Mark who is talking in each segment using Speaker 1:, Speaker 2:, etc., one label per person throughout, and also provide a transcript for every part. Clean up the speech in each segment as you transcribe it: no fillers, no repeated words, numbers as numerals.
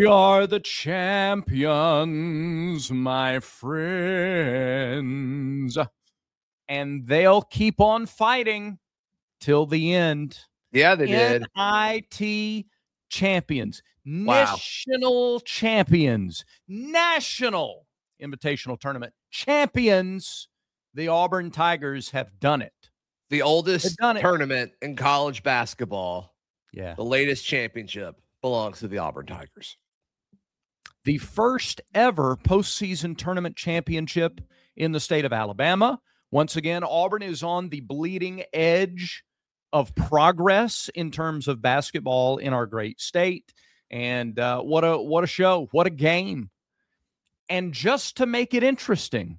Speaker 1: are the champions, my friends. And they'll keep on fighting till the end.
Speaker 2: Yeah, they did.
Speaker 1: NIT champions,
Speaker 2: Wow.
Speaker 1: national champions, national invitational tournament champions. The Auburn Tigers have done it.
Speaker 2: The oldest tournament in college basketball.
Speaker 1: Yeah.
Speaker 2: The latest championship belongs to the Auburn Tigers.
Speaker 1: The first ever postseason tournament championship in the state of Alabama. Once again, Auburn is on the bleeding edge of progress in terms of basketball in our great state. And what a show, what a game. And just to make it interesting,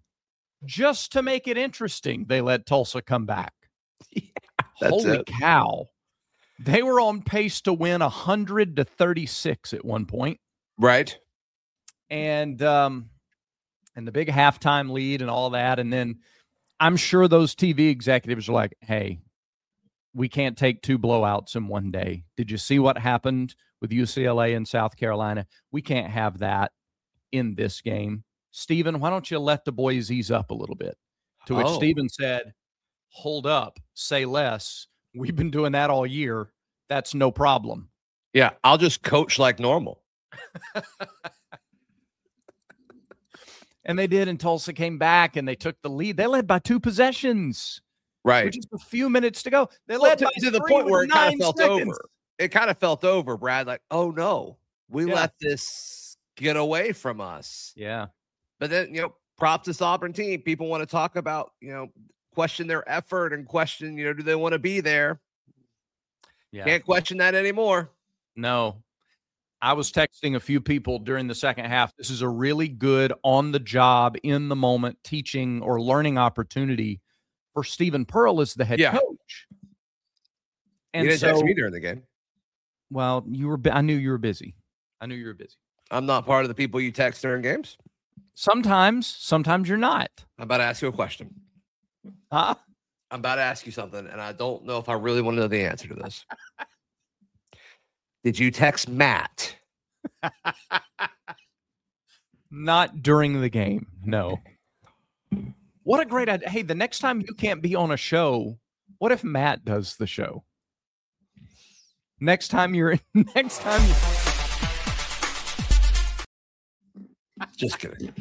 Speaker 1: they let Tulsa come back. Yeah, holy cow. They were on pace to win 100-36 at one point.
Speaker 2: Right.
Speaker 1: And the big halftime lead and all that. And then I'm sure those TV executives are like, hey, we can't take 2 blowouts in one day. Did you see what happened with UCLA and South Carolina? We can't have that in this game. Stephen, why don't you let the boys ease up a little bit? To which Stephen said, hold up, say less. We've been doing that all year. That's no problem.
Speaker 2: Yeah, I'll just coach like normal.
Speaker 1: And they did, and Tulsa came back, and they took the lead. They led by 2 possessions.
Speaker 2: Right.
Speaker 1: With just a few minutes to go. They led by
Speaker 2: to the point where it kind of felt
Speaker 1: seconds.
Speaker 2: over. It kind of felt over, Brad. Like, oh, no, we let this get away from us.
Speaker 1: Yeah.
Speaker 2: But then, props this Auburn team. People want to talk about, question their effort and question, do they want to be there? Yeah. Can't question that anymore.
Speaker 1: No. I was texting a few people during the second half. This is a really good on-the-job, in-the-moment teaching or learning opportunity for Stephen Pearl as the head coach. And
Speaker 2: you didn't text me during the game.
Speaker 1: Well, I knew you were busy. I'm
Speaker 2: not part of the people you text during games.
Speaker 1: Sometimes you're not.
Speaker 2: I'm about to ask you a question.
Speaker 1: Huh?
Speaker 2: I'm about to ask you something, and I don't know if I really want to know the answer to this. Did you text Matt?
Speaker 1: Not during the game. No. What a great idea. Hey, the next time you can't be on a show, what if Matt does the show? Next time.
Speaker 2: Just kidding.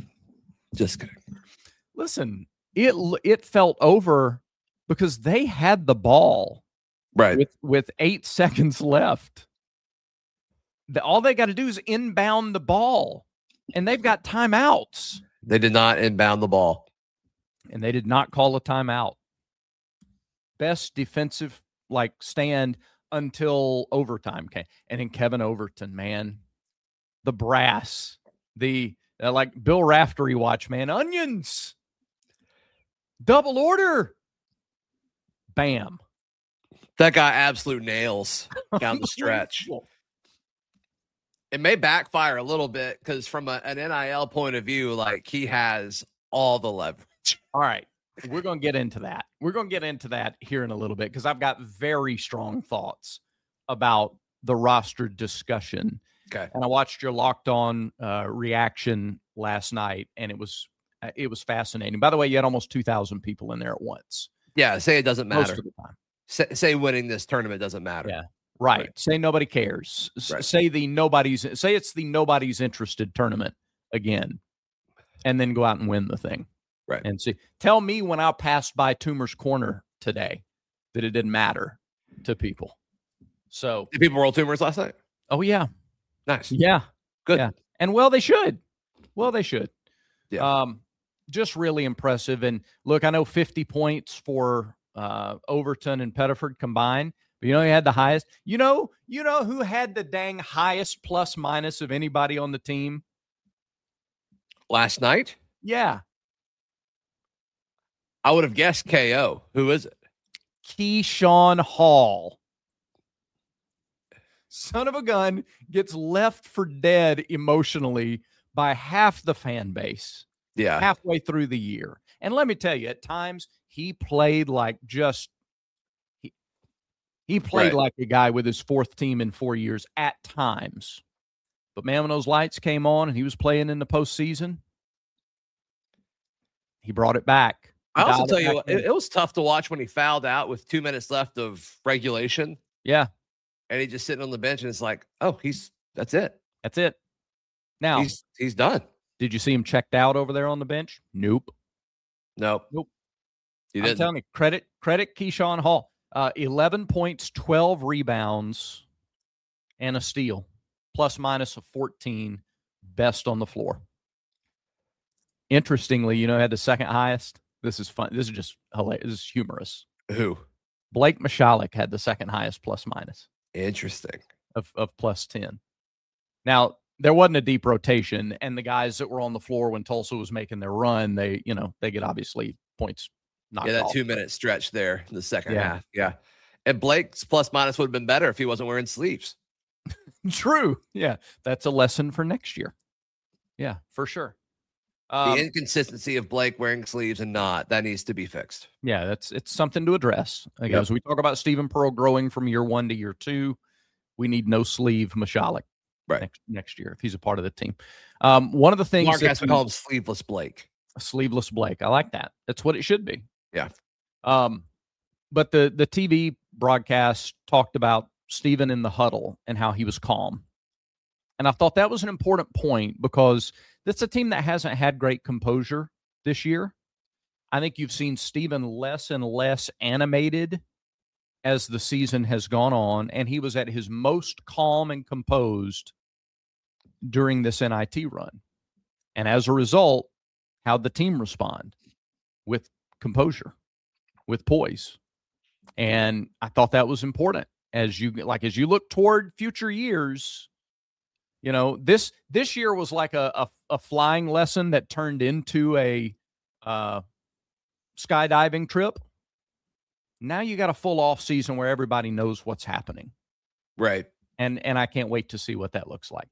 Speaker 1: Listen, it felt over because they had the ball with 8 seconds left. All they got to do is inbound the ball, and they've got timeouts.
Speaker 2: They did not inbound the ball.
Speaker 1: And they did not call a timeout. Best defensive stand until overtime came. And then Kevin Overton, man, the brass, the Bill Raftery watch, man, onions, double order, bam.
Speaker 2: That guy absolute nails down the stretch. It may backfire a little bit because from an NIL point of view, he has all the leverage.
Speaker 1: All right. We're going to get into that. We're going to get into that here in a little bit because I've got very strong thoughts about the roster discussion.
Speaker 2: Okay.
Speaker 1: And I watched your Locked On reaction last night, and it was fascinating. By the way, you had almost 2,000 people in there at once.
Speaker 2: Yeah, say it doesn't matter.
Speaker 1: Most of the time.
Speaker 2: Say winning this tournament doesn't matter.
Speaker 1: Yeah. Right. Say nobody cares. Right. Say it's the nobody's interested tournament again, and then go out and win the thing.
Speaker 2: Right.
Speaker 1: And see, tell me when I passed by Toomer's Corner today that it didn't matter to people. So
Speaker 2: did people roll Toomer's last night?
Speaker 1: Oh yeah.
Speaker 2: Nice.
Speaker 1: Yeah.
Speaker 2: Good.
Speaker 1: Yeah. And they should.
Speaker 2: Yeah.
Speaker 1: Just really impressive. And look, I know 50 points for Overton and Pettiford combined. But he had the highest. You know who had the dang highest plus minus of anybody on the team
Speaker 2: last night?
Speaker 1: Yeah.
Speaker 2: I would have guessed KO. Who is it?
Speaker 1: Keyshawn Hall. Son of a gun gets left for dead emotionally by half the fan base.
Speaker 2: Yeah.
Speaker 1: Halfway through the year. And let me tell you, at times he played like He played like a guy with his 4th team in 4 years at times. But man, when those lights came on and he was playing in the postseason, he brought it back.
Speaker 2: I also tell you, it was tough to watch when he fouled out with 2 minutes left of regulation.
Speaker 1: Yeah.
Speaker 2: And he's just sitting on the bench, and it's like, oh, that's it.
Speaker 1: That's it. Now
Speaker 2: he's done.
Speaker 1: Did you see him checked out over there on the bench? Nope.
Speaker 2: Nope.
Speaker 1: I'm telling you, credit Keyshawn Hall. 11 points, 12 rebounds, and a steal. Plus minus of 14. Best on the floor. Interestingly, had the second highest. This is fun. This is just hilarious. This is humorous.
Speaker 2: Who?
Speaker 1: Blake Michalek had the second highest plus minus.
Speaker 2: Interesting.
Speaker 1: Of plus 10. Now, there wasn't a deep rotation, and the guys that were on the floor when Tulsa was making their run, they get obviously points knocked off.
Speaker 2: That 2 minute stretch there in the second half. Yeah. And Blake's plus minus would have been better if he wasn't wearing sleeves.
Speaker 1: True. Yeah. That's a lesson for next year. Yeah, for sure.
Speaker 2: The inconsistency of Blake wearing sleeves and not, that needs to be fixed.
Speaker 1: Yeah, it's something to address. As we talk about Stephen Pearl growing from year 1 to year 2, we need no sleeve Michalek next year if he's a part of the team. One of the things
Speaker 2: Mark has to call him Sleeveless Blake.
Speaker 1: Sleeveless Blake. I like that. That's what it should be.
Speaker 2: Yeah.
Speaker 1: But the TV broadcast talked about Stephen in the huddle and how he was calm. And I thought that was an important point because that's a team that hasn't had great composure this year. I think you've seen Stephen less and less animated as the season has gone on, and he was at his most calm and composed during this NIT run. And as a result, how'd the team respond? With composure, with poise. And I thought that was important as you look toward future years. This year was like a flying lesson that turned into a skydiving trip. Now you got a full off season where everybody knows what's happening.
Speaker 2: Right.
Speaker 1: And I can't wait to see what that looks like.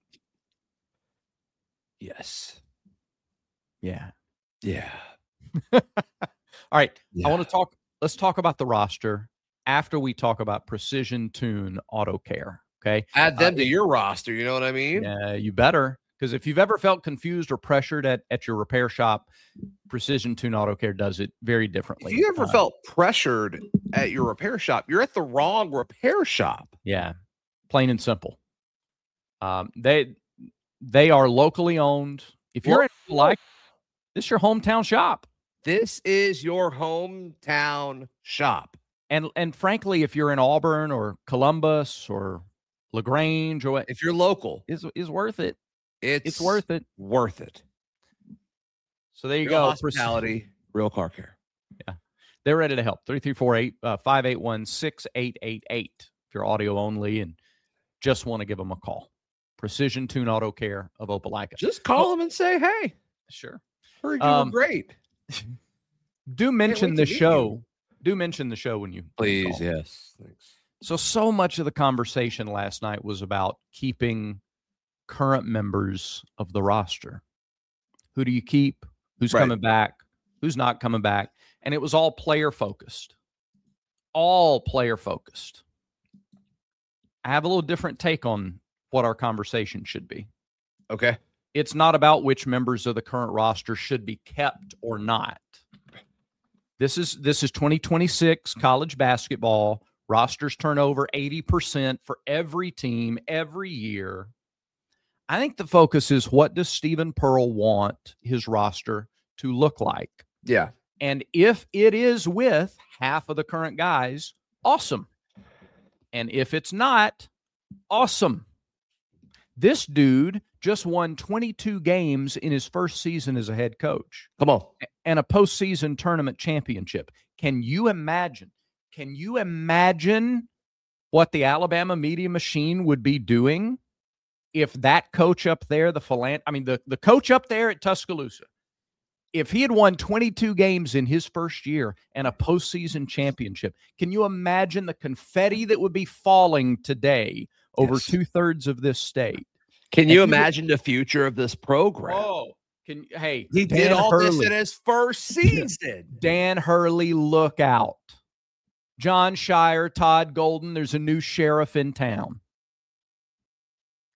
Speaker 2: Yes.
Speaker 1: Yeah.
Speaker 2: Yeah.
Speaker 1: All right.
Speaker 2: Yeah.
Speaker 1: Let's talk about the roster after we talk about Precision Tune Auto Care. Okay.
Speaker 2: Add them to your roster. You know what I mean?
Speaker 1: Yeah, you better. Because if you've ever felt confused or pressured at your repair shop, Precision Tune Auto Care does it very differently.
Speaker 2: If you ever felt pressured at your repair shop, you're at the wrong repair shop.
Speaker 1: Yeah, plain and simple. They are locally owned. If you're in this is your hometown shop.
Speaker 2: This is your hometown shop.
Speaker 1: And frankly, if you're in Auburn or Columbus or LaGrange or
Speaker 2: if you're local,
Speaker 1: is worth it. It's worth it.
Speaker 2: Worth it.
Speaker 1: So there you
Speaker 2: real
Speaker 1: go.
Speaker 2: Hospitality, real car care.
Speaker 1: Yeah. They're ready to help. 334-581-6888. If you're audio only and just want to give them a call. Precision Tune Auto Care of Opelika.
Speaker 2: Just call them and say, hey.
Speaker 1: Sure.
Speaker 2: Heard you were great.
Speaker 1: Do mention the show. Do mention the show when you
Speaker 2: please.
Speaker 1: call.
Speaker 2: Yes. Thanks.
Speaker 1: So much of the conversation last night was about keeping current members of the roster. Who do you keep? Who's coming back? Who's not coming back? And it was all player focused. All player focused. I have a little different take on what our conversation should be.
Speaker 2: Okay.
Speaker 1: It's not about which members of the current roster should be kept or not. This is 2026 college basketball. Rosters turn over 80% for every team every year. I think the focus is, what does Stephen Pearl want his roster to look like?
Speaker 2: Yeah.
Speaker 1: And if it is with half of the current guys, awesome. And if it's not, awesome. This dude just won 22 games in his first season as a head coach.
Speaker 2: Come on.
Speaker 1: And a postseason tournament championship. Can you imagine what the Alabama media machine would be doing if that coach up there, the coach up there at Tuscaloosa, if he had won 22 games in his first year and a postseason championship, can you imagine the confetti that would be falling today over 2/3 of this state?
Speaker 2: Can you imagine the future of this program?
Speaker 1: Oh, he
Speaker 2: did all this in his first season.
Speaker 1: Dan Hurley, look out. John Shire, Todd Golden, there's a new sheriff in town.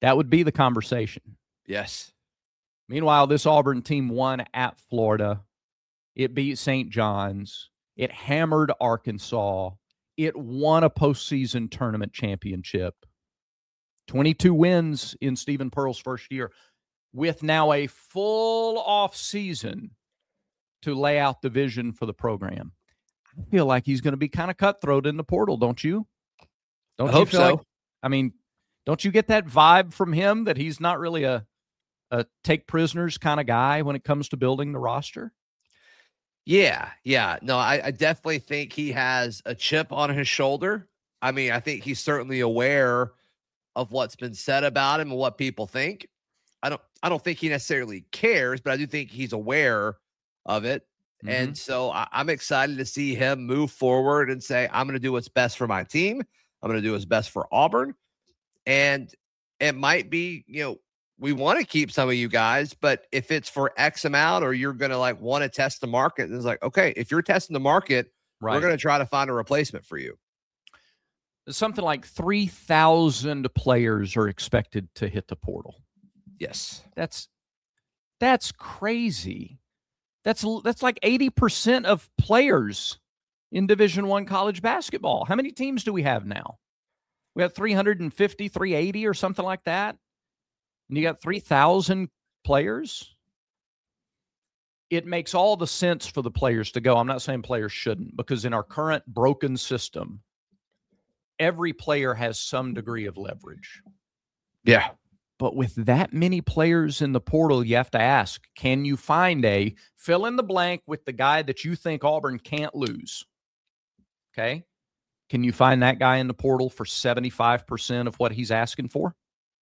Speaker 1: That would be the conversation.
Speaker 2: Yes.
Speaker 1: Meanwhile, this Auburn team won at Florida. It beat St. John's. It hammered Arkansas. It won a postseason tournament championship. 22 wins in Stephen Pearl's first year, with now a full off season to lay out the vision for the program. I feel like he's going to be kind of cutthroat in the portal, don't you?
Speaker 2: I hope so.
Speaker 1: Don't you get that vibe from him that he's not really a take prisoners kind of guy when it comes to building the roster?
Speaker 2: Yeah. No, I definitely think he has a chip on his shoulder. I mean, I think he's certainly aware of what's been said about him and what people think. I don't think he necessarily cares, but I do think he's aware of it. Mm-hmm. And so I'm excited to see him move forward and say, I'm going to do what's best for my team. I'm going to do what's best for Auburn. And it might be, we want to keep some of you guys, but if it's for X amount or you're going to want to test the market, it's like, okay, if you're testing the market, right, we're going to try to find a replacement for you.
Speaker 1: Something like 3,000 players are expected to hit the portal.
Speaker 2: Yes.
Speaker 1: That's crazy. That's like 80% of players in Division I college basketball. How many teams do we have now? We have 350, 380 or something like that. And you got 3,000 players. It makes all the sense for the players to go. I'm not saying players shouldn't, because in our current broken system, every player has some degree of leverage.
Speaker 2: Yeah.
Speaker 1: But with that many players in the portal, you have to ask, can you find a fill in the blank with the guy that you think Auburn can't lose? Okay. Can you find that guy in the portal for 75% of what he's asking for?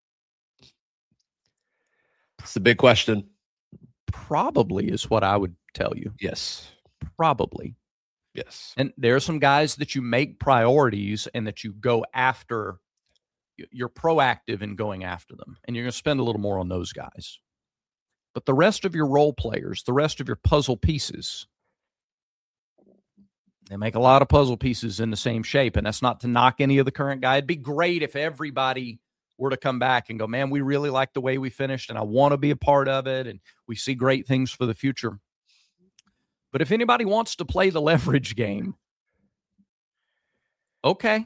Speaker 2: It's a big question.
Speaker 1: Probably is what I would tell you.
Speaker 2: Yes.
Speaker 1: Probably.
Speaker 2: Yes.
Speaker 1: And there are some guys that you make priorities and that you go after. You're proactive in going after them, and you're going to spend a little more on those guys. But the rest of your role players, the rest of your puzzle pieces, they make a lot of puzzle pieces in the same shape, and that's not to knock any of the current guys. It'd be great if everybody were to come back and go, man, we really like the way we finished, and I want to be a part of it, and we see great things for the future. But if anybody wants to play the leverage game, okay.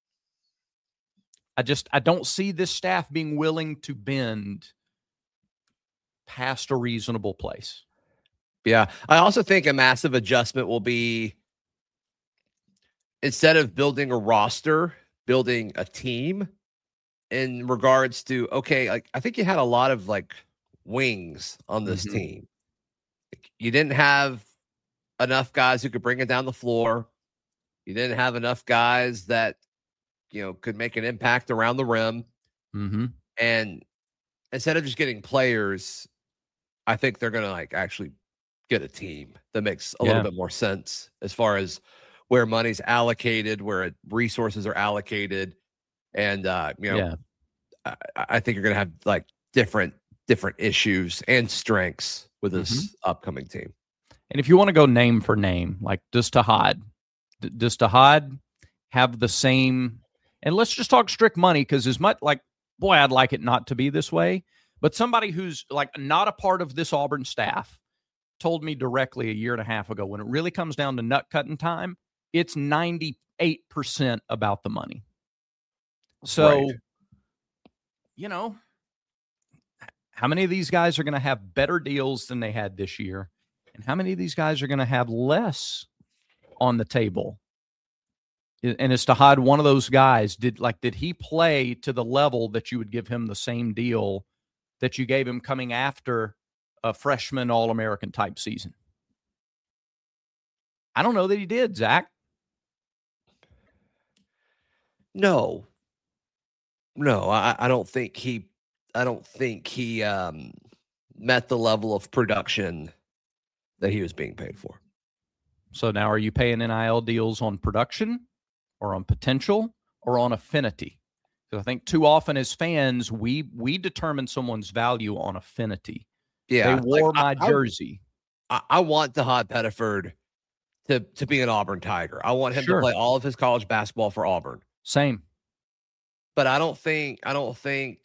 Speaker 1: I don't see this staff being willing to bend past a reasonable place.
Speaker 2: Yeah. I also think a massive adjustment will be, instead of building a roster, building a team in regards to, okay, I think you had a lot of wings on this team. You didn't have enough guys who could bring it down the floor. You didn't have enough guys that could make an impact around the rim.
Speaker 1: Mm-hmm.
Speaker 2: And instead of just getting players, I think they're going to actually get a team that makes a little bit more sense as far as where money's allocated, where resources are allocated. And, I think you're going to have different issues and strengths with this upcoming team.
Speaker 1: And if you want to go name for name, does Tahad have the same? And let's just talk strict money, because as much boy, I'd like it not to be this way. But somebody who's not a part of this Auburn staff told me directly a year and a half ago, when it really comes down to nut cutting time, it's 98% about the money. So, how many of these guys are going to have better deals than they had this year? And how many of these guys are going to have less on the table? And is Tahad one of those guys? Did he play to the level that you would give him the same deal that you gave him coming after a freshman All-American type season? I don't know that he did, Zach.
Speaker 2: No, I don't think he met the level of production that he was being paid for.
Speaker 1: So now, are you paying NIL deals on production, or on potential, or on affinity? Because I think too often as fans, we determine someone's value on affinity.
Speaker 2: Yeah,
Speaker 1: they wore my jersey.
Speaker 2: I want Tahad Pettiford to be an Auburn Tiger. I want him to play all of his college basketball for Auburn.
Speaker 1: Same.
Speaker 2: But I don't think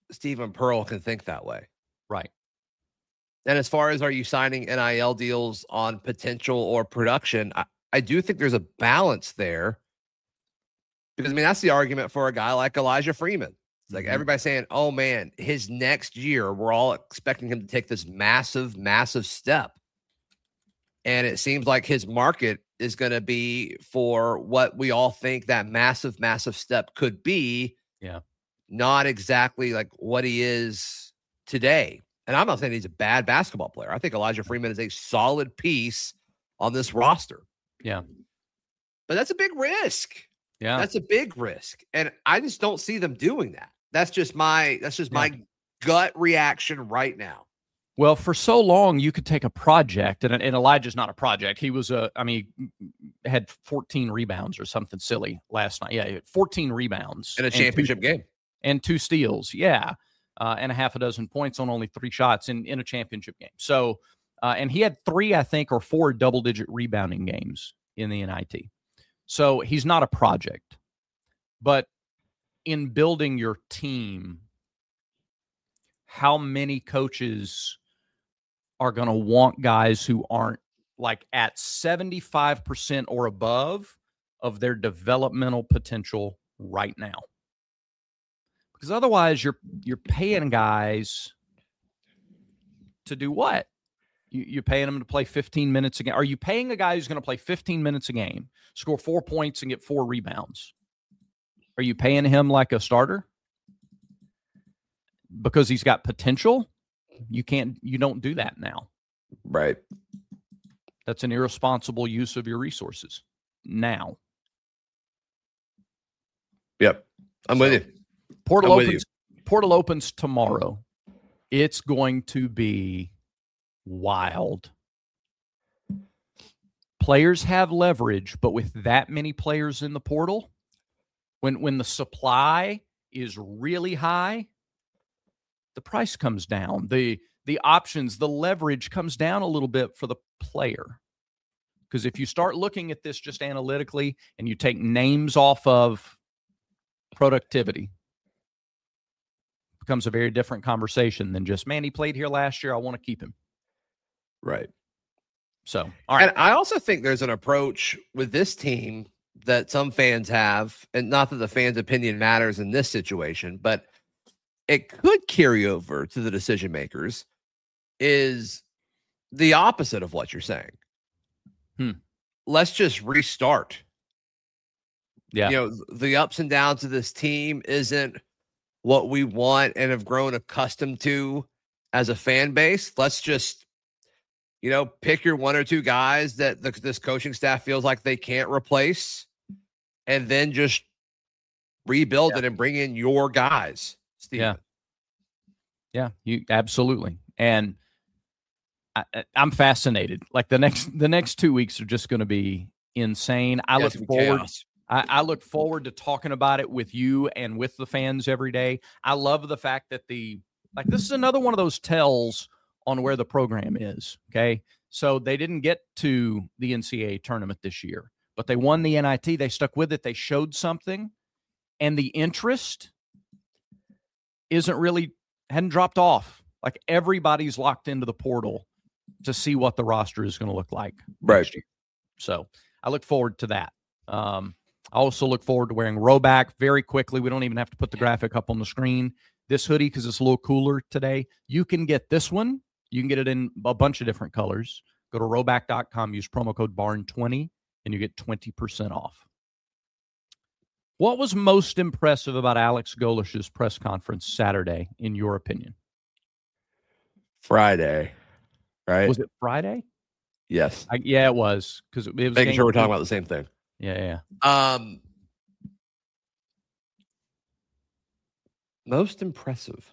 Speaker 2: Stephen Pearl can think that way.
Speaker 1: Right.
Speaker 2: And as far as are you signing NIL deals on potential or production, I do think there's a balance there. Because, I mean, that's the argument for a guy like Elijah Freeman. It's like everybody saying, oh, man, his next year, we're all expecting him to take this massive, massive step. And it seems like his market is going to be for what we all think that massive, massive step could be.
Speaker 1: Yeah.
Speaker 2: Not exactly like what he is today. And I'm not saying he's a bad basketball player. I think Elijah Freeman is a solid piece on this roster.
Speaker 1: Yeah.
Speaker 2: But that's a big risk.
Speaker 1: Yeah.
Speaker 2: That's a big risk. And I just don't see them doing that. That's just my gut reaction right now.
Speaker 1: Well, for so long, you could take a project, and Elijah's not a project. He was had 14 rebounds or something silly last night. Yeah, he had 14 rebounds.
Speaker 2: In a championship game.
Speaker 1: And 2 steals, yeah. And a half a dozen points on only 3 shots in a championship game. So, and he had 3, I think, or 4 double-digit rebounding games in the NIT. So he's not a project. But in building your team, how many coaches are going to want guys who aren't like at 75% or above of their developmental potential right now? Because otherwise you're paying guys to do what? You're paying them to play 15 minutes a game. Are you paying a guy who's going to play 15 minutes a game, score 4 points, and get 4 rebounds? Are you paying him like a starter? Because he's got potential? You don't do that now.
Speaker 2: Right.
Speaker 1: That's an irresponsible use of your resources now.
Speaker 2: Yep. I'm with you.
Speaker 1: Portal opens tomorrow. It's going to be wild. Players have leverage, but with that many players in the portal, when the supply is really high, the price comes down. The options, the leverage comes down a little bit for the player. Because if you start looking at this just analytically and you take names off of productivity, it becomes a very different conversation than just, man, he played here last year, I want to keep him.
Speaker 2: Right.
Speaker 1: So, all right.
Speaker 2: And I also think there's an approach with this team that some fans have, and not that the fans' opinion matters in this situation, but it could carry over to the decision makers, is the opposite of what you're saying. Let's just restart.
Speaker 1: Yeah.
Speaker 2: You know, the ups and downs of this team isn't what we want and have grown accustomed to as a fan base. Let's just, pick your 1 or 2 guys that this coaching staff feels like they can't replace, and then just rebuild it and bring in your guys, Steven.
Speaker 1: Yeah, you absolutely. And I'm fascinated. Like the next 2 weeks are just going to be insane. I look forward. I look forward to talking about it with you and with the fans every day. I love the fact that this is another one of those tells on where the program is. Okay. So they didn't get to the NCAA tournament this year, but they won the NIT. They stuck with it. They showed something, and the interest hadn't dropped off. Like everybody's locked into the portal to see what the roster is going to look like next year. So I look forward to that. I also look forward to wearing Roback very quickly. We don't even have to put the graphic up on the screen. This hoodie, because it's a little cooler today, you can get this one. You can get it in a bunch of different colors. Go to Roback.com, use promo code BARN20, and you get 20% off. What was most impressive about Alex Golesh's press conference Saturday, in your opinion?
Speaker 2: Friday, right?
Speaker 1: Was it Friday?
Speaker 2: Yes.
Speaker 1: Yeah, it was. Because it was
Speaker 2: making sure we're talking about the same thing.
Speaker 1: Yeah.
Speaker 2: Most impressive.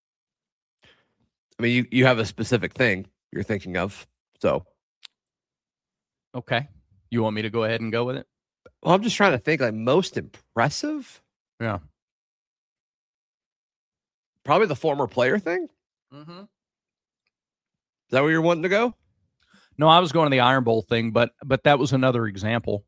Speaker 2: I mean, you have a specific thing you're thinking of, so.
Speaker 1: Okay. You want me to go ahead and go with it?
Speaker 2: Well, I'm just trying to think, like, most impressive?
Speaker 1: Yeah.
Speaker 2: Probably the former player thing?
Speaker 1: Mm-hmm.
Speaker 2: Is that where you're wanting to go?
Speaker 1: No, I was going to the Iron Bowl thing, but that was another example.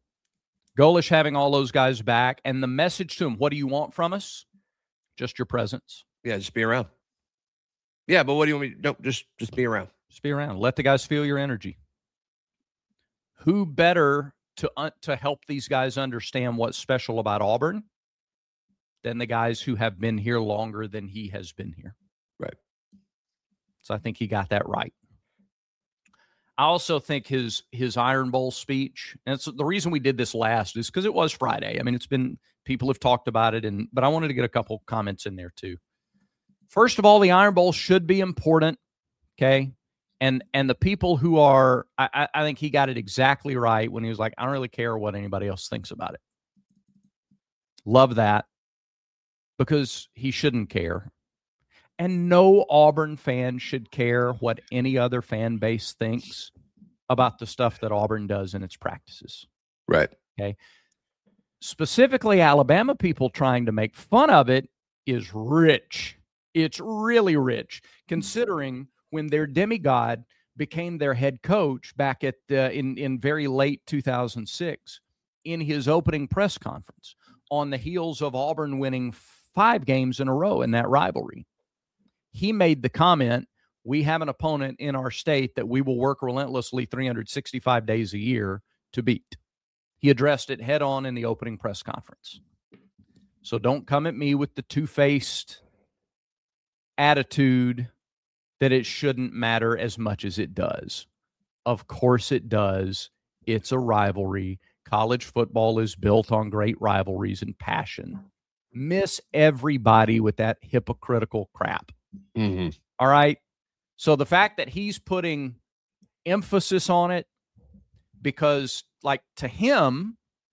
Speaker 1: Golesh having all those guys back, and the message to him, what do you want from us? Just your presence.
Speaker 2: Yeah, just be around. Yeah, but what do you want me to do? No, just be around.
Speaker 1: Just be around. Let the guys feel your energy. Who better to help these guys understand what's special about Auburn than the guys who have been here longer than he has been here?
Speaker 2: Right.
Speaker 1: So I think he got that right. I also think his Iron Bowl speech, and it's the reason we did this last is because it was Friday. I mean, people have talked about it, but I wanted to get a couple comments in there too. First of all, the Iron Bowl should be important, okay? And the people who are, I think he got it exactly right when he was like, I don't really care what anybody else thinks about it. Love that, because he shouldn't care. And no Auburn fan should care what any other fan base thinks about the stuff that Auburn does in its practices.
Speaker 2: Right.
Speaker 1: Okay. Specifically, Alabama people trying to make fun of it is rich. It's really rich, considering when their demigod became their head coach back at in very late 2006 in his opening press conference on the heels of Auburn winning 5 games in a row in that rivalry. He made the comment, we have an opponent in our state that we will work relentlessly 365 days a year to beat. He addressed it head on in the opening press conference. So don't come at me with the two-faced attitude that it shouldn't matter as much as it does. Of course it does. It's a rivalry. College football is built on great rivalries and passion. Miss everybody with that hypocritical crap.
Speaker 2: Mm-hmm.
Speaker 1: All right. So the fact that he's putting emphasis on it, because like to him,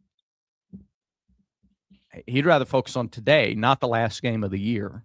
Speaker 1: he'd rather focus on today, not the last game of the year.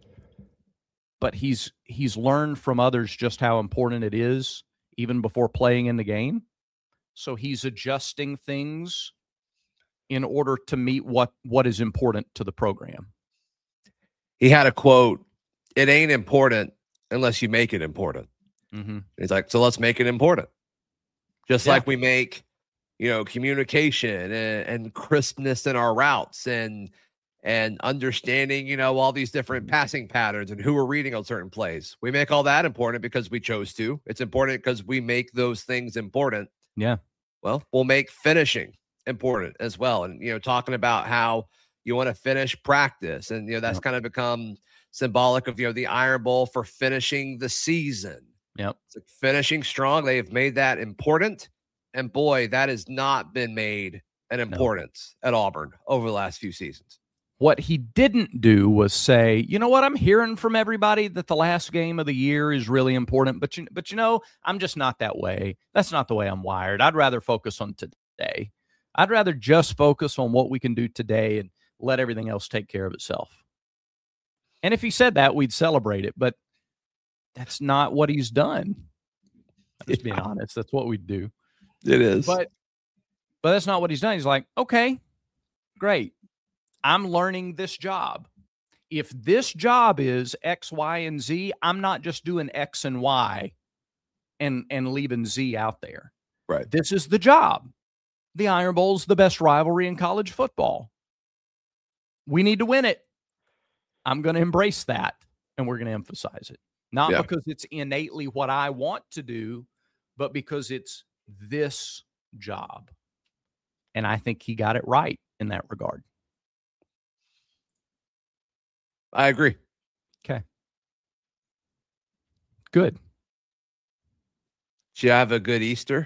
Speaker 1: But he's learned from others just how important it is even before playing in the game. So he's adjusting things in order to meet what is important to the program.
Speaker 2: He had a quote, "It ain't important unless you make it important."
Speaker 1: Mm-hmm.
Speaker 2: He's like, so let's make it important. Just like we make, communication and crispness in our routes and understanding, all these different passing patterns and who we're reading on certain plays. We make all that important because we chose to. It's important because we make those things important.
Speaker 1: Yeah.
Speaker 2: Well, we'll make finishing important as well. And, talking about how you want to finish practice. And, that's kind of become symbolic of, the Iron Bowl for finishing the season.
Speaker 1: Yep.
Speaker 2: It's like finishing strong. They've made that important. And boy, that has not been made an importance at Auburn over the last few seasons.
Speaker 1: What he didn't do was say, you know what, I'm hearing from everybody that the last game of the year is really important, but I'm just not that way. That's not the way I'm wired. I'd rather focus on today. I'd rather just focus on what we can do today and let everything else take care of itself. And if he said that, we'd celebrate it, but that's not what he's done. Just being honest, that's what we'd do.
Speaker 2: It is.
Speaker 1: But that's not what he's done. He's like, okay, great. I'm learning this job. If this job is X, Y, and Z, I'm not just doing X and Y and leaving Z out there.
Speaker 2: Right.
Speaker 1: This is the job. The Iron Bowl is the best rivalry in college football. We need to win it. I'm going to embrace that, and we're going to emphasize it. Not because it's innately what I want to do, but because it's this job. And I think he got it right in that regard.
Speaker 2: I agree.
Speaker 1: Okay. Good.
Speaker 2: Did you have a good Easter?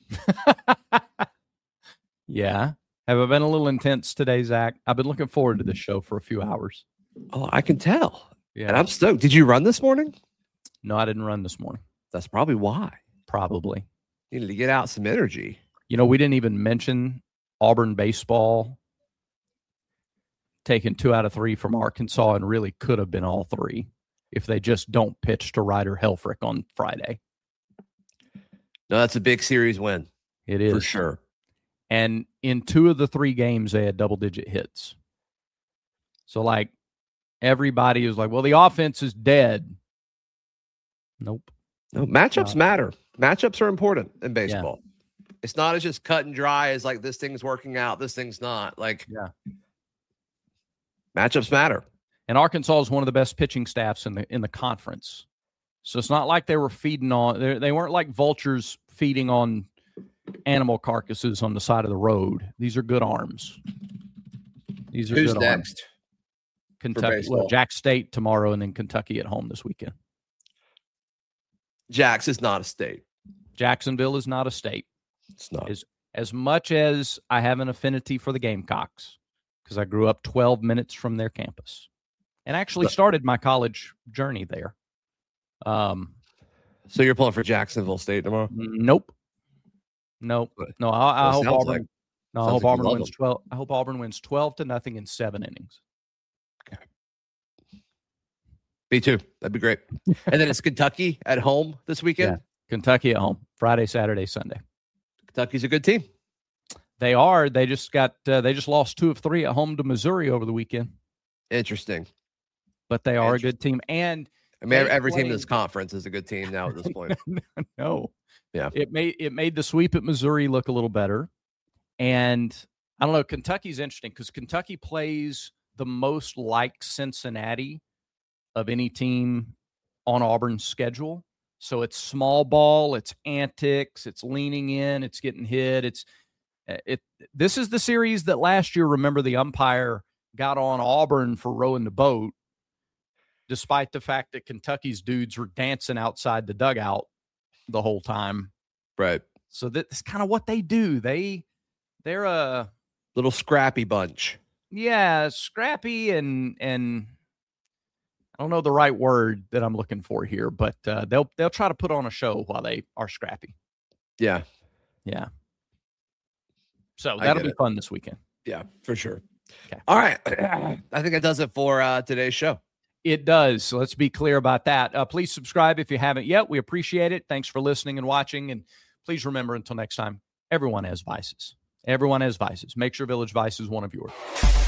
Speaker 1: Yeah. Have I been a little intense today, Zach? I've been looking forward to this show for a few hours.
Speaker 2: Oh, I can tell.
Speaker 1: Yeah.
Speaker 2: And I'm stoked. Did you run this morning?
Speaker 1: No, I didn't run this morning.
Speaker 2: That's probably why.
Speaker 1: Probably.
Speaker 2: You needed to get out some energy.
Speaker 1: We didn't even mention Auburn baseball taking 2 out of 3 from Arkansas, and really could have been all 3 if they just don't pitch to Ryder Helfrich on Friday.
Speaker 2: No, that's a big series win.
Speaker 1: It is.
Speaker 2: For sure.
Speaker 1: And in 2 of the 3 games, they had double-digit hits. So, everybody was like, well, the offense is dead. Nope.
Speaker 2: No, matchups matter. Matchups are important in baseball. Yeah. It's not as just cut and dry as this thing's working out, this thing's not. Matchups matter.
Speaker 1: And Arkansas is one of the best pitching staffs in the conference. So it's not like they were feeding on – they weren't like vultures feeding on animal carcasses on the side of the road. These are good arms. These are
Speaker 2: Who's
Speaker 1: good
Speaker 2: next?
Speaker 1: arms. Kentucky, well, Jack State tomorrow, and then Kentucky at home this weekend.
Speaker 2: Jax is not a state.
Speaker 1: Jacksonville is not a state.
Speaker 2: It's not.
Speaker 1: As much as I have an affinity for the Gamecocks, because I grew up 12 minutes from their campus and actually started my college journey there.
Speaker 2: So you're pulling for Jacksonville State tomorrow?
Speaker 1: Nope. No. I hope Auburn. I hope Auburn wins 12. I hope Auburn wins 12-0 in 7 innings.
Speaker 2: Okay. Me too. That'd be great. And then it's Kentucky at home this weekend.
Speaker 1: Yeah. Kentucky at home Friday, Saturday, Sunday.
Speaker 2: Kentucky's a good team.
Speaker 1: They are. They just lost 2 of 3 at home to Missouri over the weekend.
Speaker 2: Interesting.
Speaker 1: But they are a good team. And
Speaker 2: I mean, every team in this conference is a good team now at this point.
Speaker 1: No.
Speaker 2: Yeah.
Speaker 1: It made the sweep at Missouri look a little better. And I don't know, Kentucky's interesting because Kentucky plays the most like Cincinnati of any team on Auburn's schedule. So it's small ball, it's antics, it's leaning in, it's getting hit. This is the series that last year, remember, the umpire got on Auburn for rowing the boat, despite the fact that Kentucky's dudes were dancing outside the dugout the whole time.
Speaker 2: Right.
Speaker 1: So that's kind of what they do. They're a
Speaker 2: little scrappy bunch.
Speaker 1: Yeah, scrappy and I don't know the right word that I'm looking for here, but they'll try to put on a show while they are scrappy.
Speaker 2: Yeah.
Speaker 1: Yeah. So that'll be fun this weekend.
Speaker 2: Yeah, for sure.
Speaker 1: Okay.
Speaker 2: All right. I think that does it for today's show.
Speaker 1: It does. So let's be clear about that. Please subscribe if you haven't yet. We appreciate it. Thanks for listening and watching. And please remember, until next time, everyone has vices. Everyone has vices. Make sure Village Vice is one of yours.